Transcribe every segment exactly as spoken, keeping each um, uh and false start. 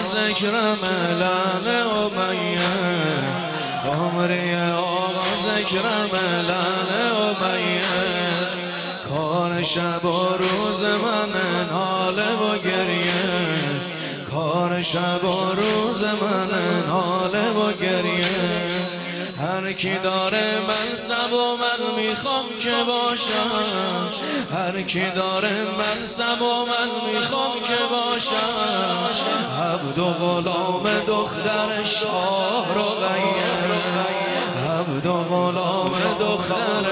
ذکر ملل امیه عمری آقا ذکر ملل امیه کار شب و روز من ناله و گریه کار شب و روز من ناله و گریه هر کی داره منصب و من میخوام که باشم هر کی داره منصب و من میخوام که باشم عبد و غلام دختر شاه رقیه عبد و غلام دختر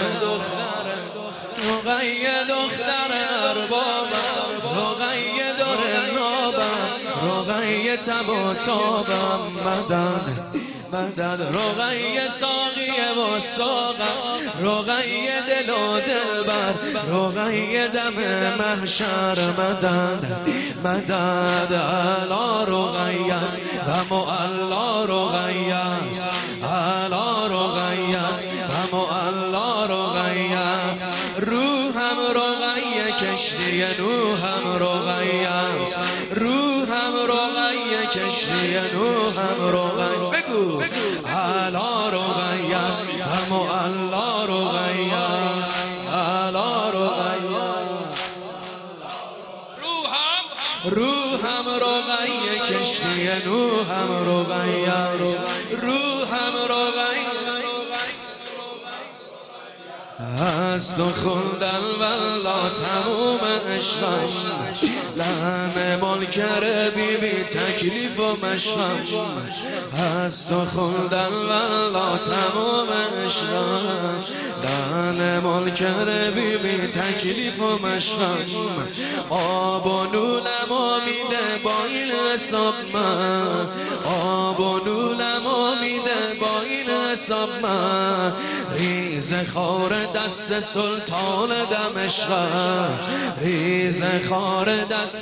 رقیه دختر اربابم رقیه داره نابم رقیه تب و تابم مدد مدد رقیه ساقیه و ساقم رقیه دل و دلبر رقیه دم محشر مدد مدد علا رقیه است و معلا رقیه است علا رقیه است و معلا رقیه است روحم رقیه کشتی نوحم رقیه است روحم رقیه کشتی نوحم رقیه بگو علا رقیه است و معلا رقیه علا رقیه روحم روحم رقیه کشتی نوحم رقیه روحم رقیه از تو خوندن والله تموم عشقم لحن منکر بی بی تکلیف و مشقم از تو خوندن والله تموم عشقم لحن منکر بی بی تکلیف و مشقم آب و نونم آمیده با این حساب من آب و نونم آمیده با این حساب من ریز خار دست سلطان دمشق ریز خار دست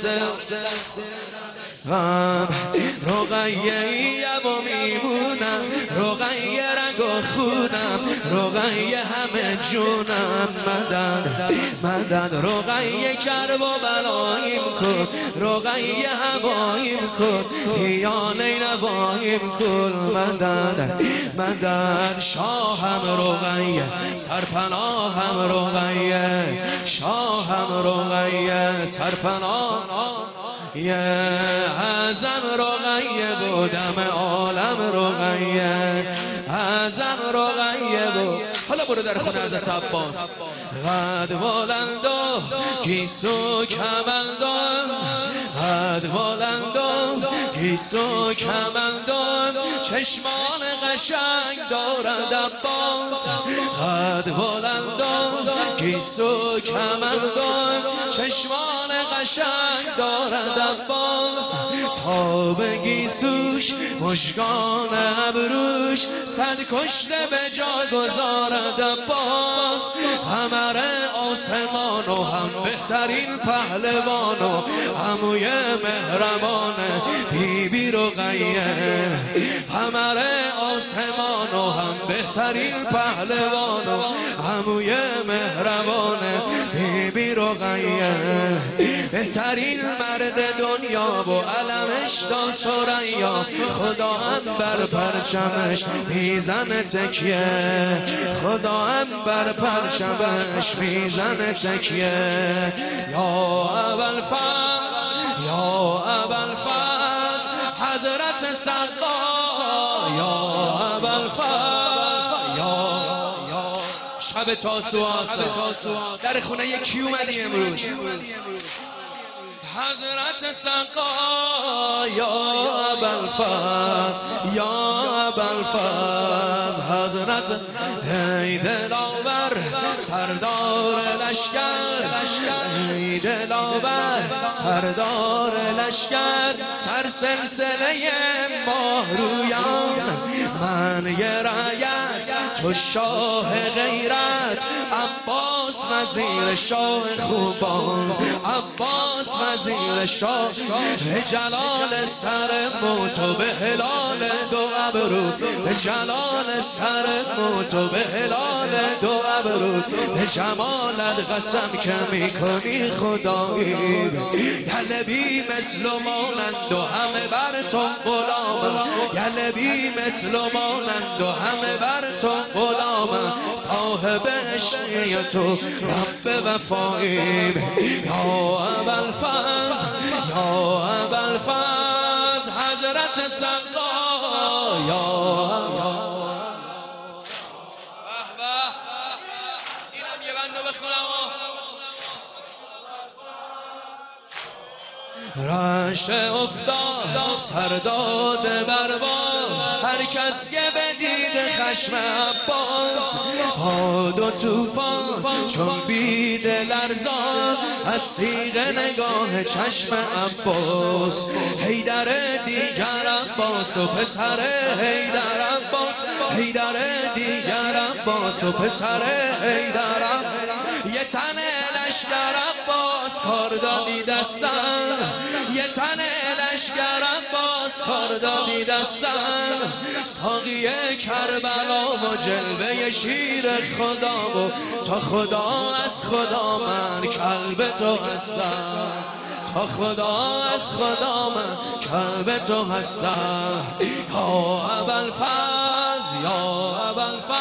غم رقیه ایم و میمونم رقیه رنگ و خونم رقیه همه جونم مدد مدد رقیه کرب و بلاییم کن رقیه هواییم کن پیانه نواییم کن مدد مدد شاهم رقیه سرپناهم رقیه شاهم رقیه سرپناه یه اعظم رقیه بودم عالم رقیه اعظم رقیه بود حالا برو در خونه حضرت عباس قد بلند و گیسو کمند قد بلند و گیسو کمند چشمان قشنگ دارد عباس قد بلند و گیسو کمند چشمان قشنگ دارد عباس تا به گیسوش مژگان ابروش صد کشته به جا گذارد عباس قمر آسمان و هم بهترین پهلوان و عموی مهربان بی بی رقیه قمر آسمان و هم بهترین پهلوان و عموی مهربان بی بی رقیه بهترین مرد دنیا و علمش تا ثریا خدا هم بر پرچمش میزن تکیه خدا هم بر پرچمش میزن تکیه یا ابوالفضل یا ابوالفضل حضرت سقا یا ابوالفضل یا شب تاسوعا در خونه یکی اومدی امروز حضرت سقا یا ابوالفضل یا ابوالفضل حضرت ای دلاور سردار لشکر ای دلاور سردار لشکر سر سلسله ماهرویان من یه رایت تو شاه غیرت، عباس وزیر شاه خوبان، عباس وزیر شاه، به جلال سر موتو به هلال دو ابرو، به جلال سر موتو به هلال دو ابرو، به جمالت قسم که میکنی خدایی، یلبی مثل مانند و همه بر تو غلامم، یلبی مثل مانند و همه بر تو غلامم، صاحب عشقی تو رب وفاییم، یا ابوالفضل یا ابوالفضل حضرت سقا، یا اینم یه بندو بخونم. رش افتاد سرداد برباد، هر کس که بدید خشم عباس، باد و توفان چون بید لرزان، از تیغ نگاه چشم عباس، حیدر دیگر عباس و پسر حیدر عباس، حیدر دیگر عباس و پسر حیدر عباس، یه تن لشکر عباس کار دادی دستم، یه تن لشکر عباس کار دادی دستم، ساقی کربلا و جلوه شیر خدا و تا خدا از خدا من کلب تو هستم، تا خدا از خدا من کلب تو هستم، یا ابوالفضل یا ابوالفضل.